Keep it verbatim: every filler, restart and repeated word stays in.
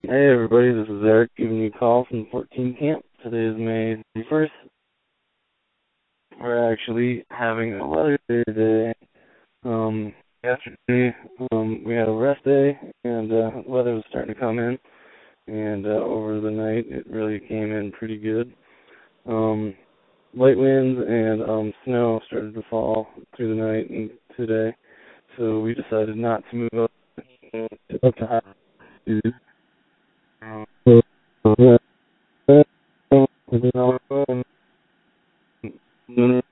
Hey everybody, this is Eric giving you a call from fourteen Camp. Today is May thirty-first. We're actually having a weather day today. Um, yesterday um, we had a rest day and uh, weather was starting to come in, and uh, over the night it really came in pretty good. Um, light winds and um, snow started to fall through the night and today, so we decided not to move up, up to high altitude. Um, so, uh,